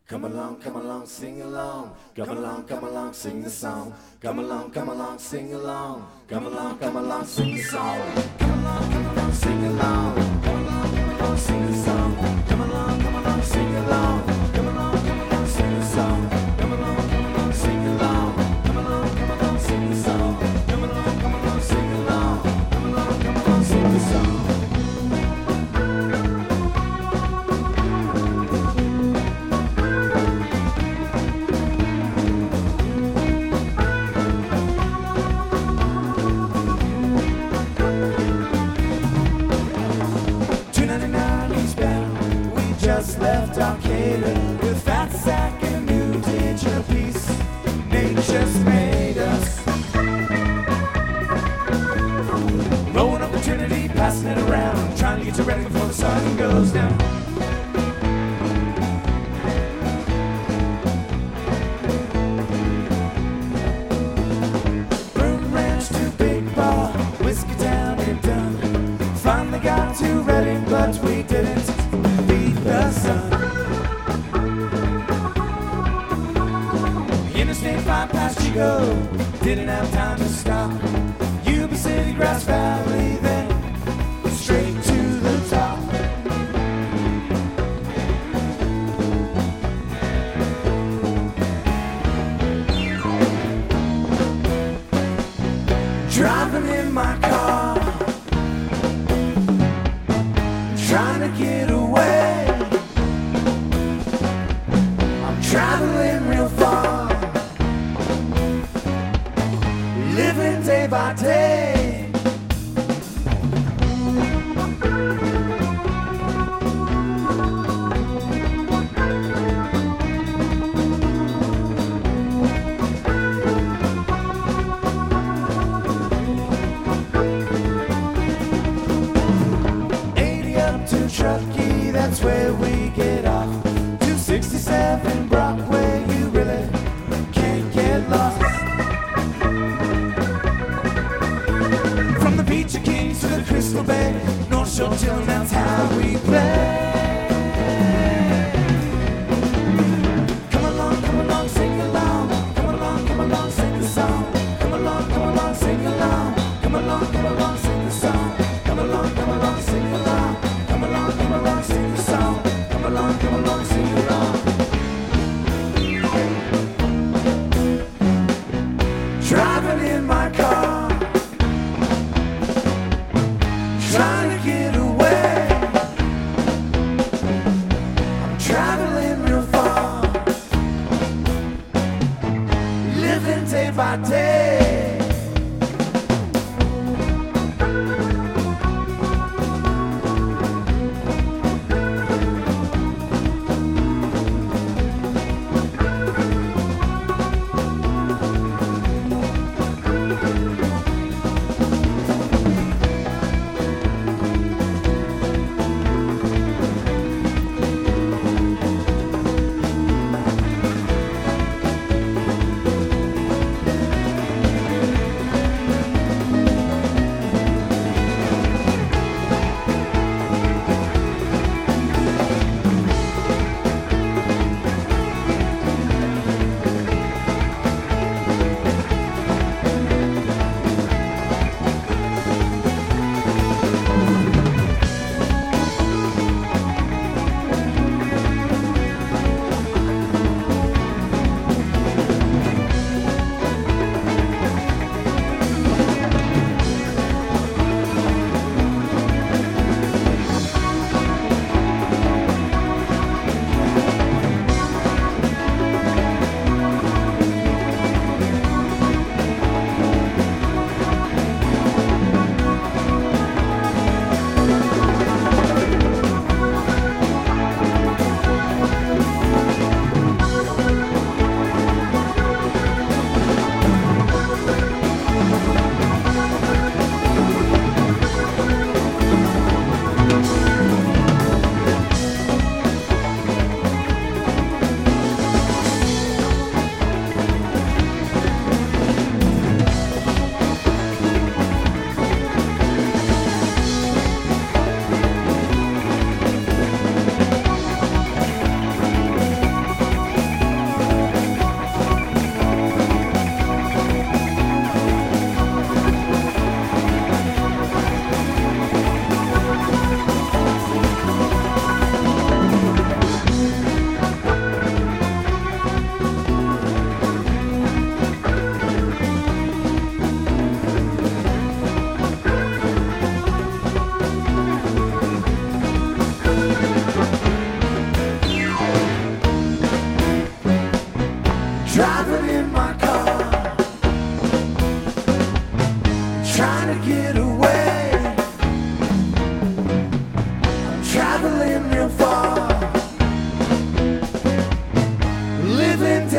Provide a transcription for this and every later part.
Come along, sing along. Come along, sing the song. Come along, sing along. Come along, sing the song. Come along, sing along. Come along, sing the song. Come along, sing along. Come along, sing the song. Come along, sing along. Come along, sing the song. Come along, sing along. Come along, sing the song. Just left Arcadia with fat sack and a new digital piece. Nature's made us. Rolling up the Trinity, passing it around, trying to get you ready before the sun goes down. Broom Ranch to Big Bar, Whiskey Town and done. Finally got to Reading, but we didn't the sun. The Interstate 5 past Chico, didn't have time to stop. Yuba City, Grass Valley, then straight to the top. Driving in my car, trying to get away. Traveling real far, living day by day. Up to Truckee, that's where we get off. 267 Brockway, you really can't get lost.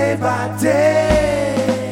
day by day.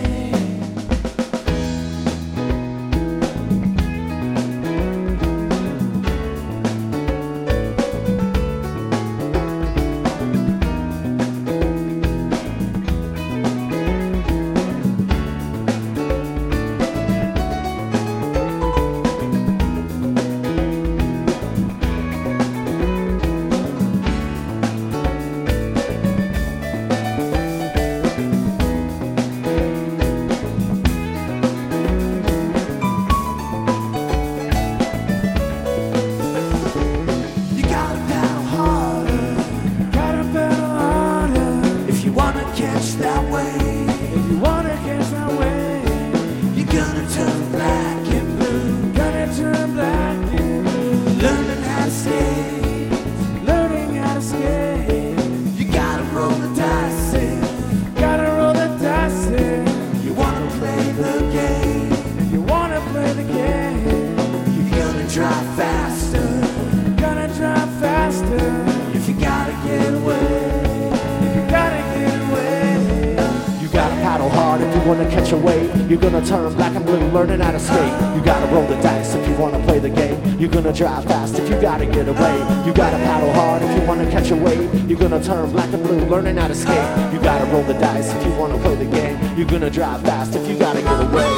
Wanna catch a wave, you're gonna turn black and blue, learning how to skate. You gotta roll the dice if you wanna play the game. You're gonna drive fast if you gotta get away. You gotta paddle hard if you wanna catch a wave. You're gonna turn black and blue, learning how to skate. You gotta roll the dice if you wanna play the game. You're gonna drive fast if you gotta get away.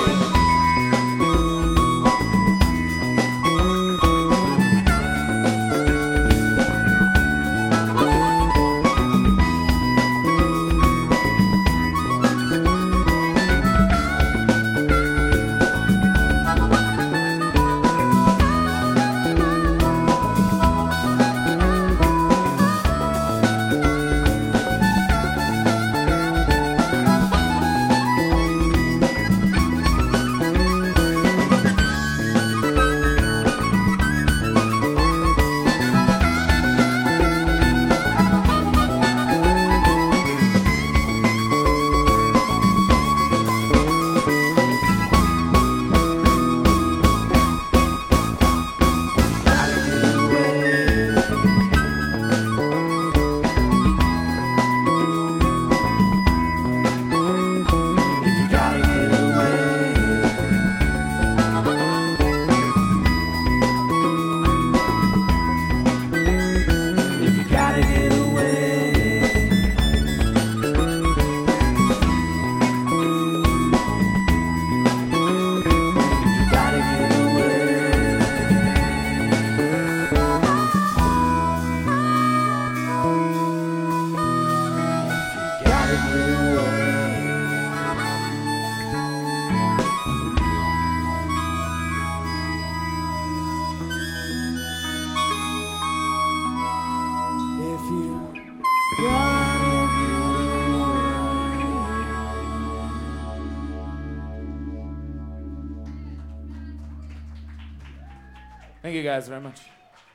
Thank you guys very much.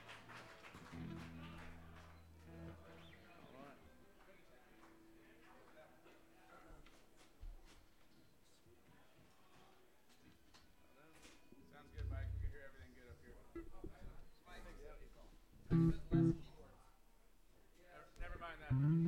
Sounds good, Mike. We can hear everything good up here. Never mind that.